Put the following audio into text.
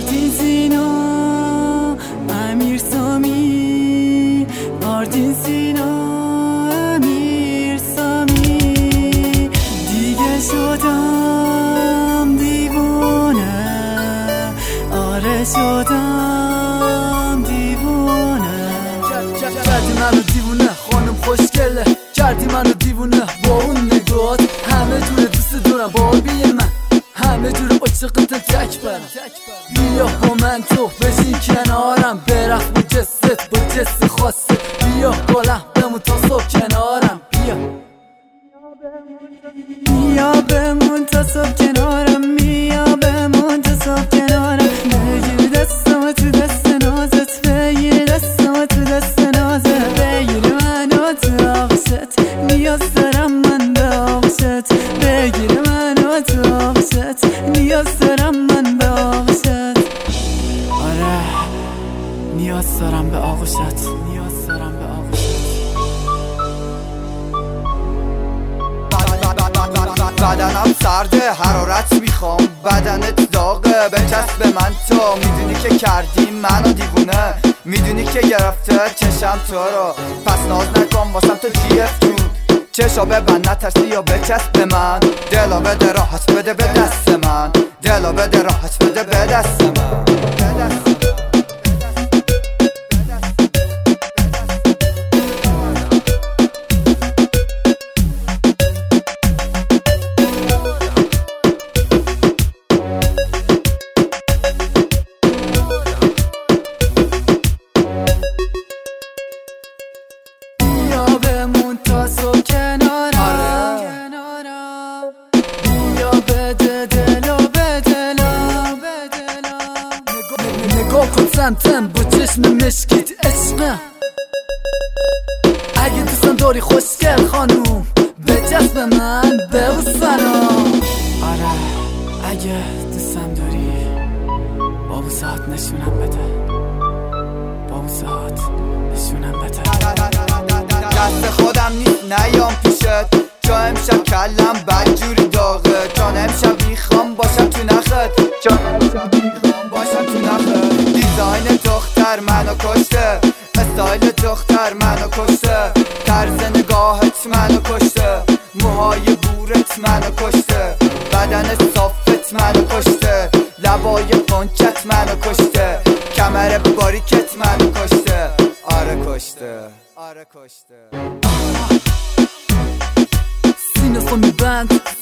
آرتین سینا امیر سامی آرتین سینا امیر سامی دیگه شدم دیوانه آره شدم دیوانه کردی منو دیوونه خانم خوشگله کردی منو دیوونه با اون نگات همه جور دوست دارم بابی من همه جور عشقت تک برم بیا با من تو بشین کنارم برخ با جست با جست خاصه بیا بالم بمون تا صبح کنارم بیا بمون تا صبح کنارم بیا بمون تا صبح کنارم بگیر دستم تو دست نازت بگیر دستم تو دست نازت بگیر منو تو آغوشت نیاز دارم من به آغوشت بگیر منو تو آغوشت نیاز دارم من به آغوشت آره نیاز دارم به آغوشت نیاز دارم به آغوشت بدنم سرده حرارت میخوام بدنت داغه بچسب به من تو میدونی که کردی منو دیوونه میدونی که گرفته چشم تو رو پس ناز نکن واسم تو جیف جون چشا ببند نترسی یا بچسب به من دلا بده راحت بده به دست من دلا بده راحت بده به دست من تا صبح کنارم بیا بده دلا به دلم نگاه کن سمتم با چشم مشکیت عشقم اگه دوستم داری خوشگل خانوم بچسب من به سلام آره اگه دوستم داری با بوسات نشونم بده با بوسات نشونم بده دست خودم نیست نیام پیشت چون امشب کلم بدجوری داغه چون امشب میخوام باشم تو نخت چون امشب میخوام باشم تو نخت دیزاین دختر منو کشته استایل دختر منو کشته طرز نگاهت منو کشته موهای بورت منو کشته بدن صافت منو کشته لبای پنچت منو کشته کمر باریکت منو کشته آره کشته آره کشته سینه خو میبند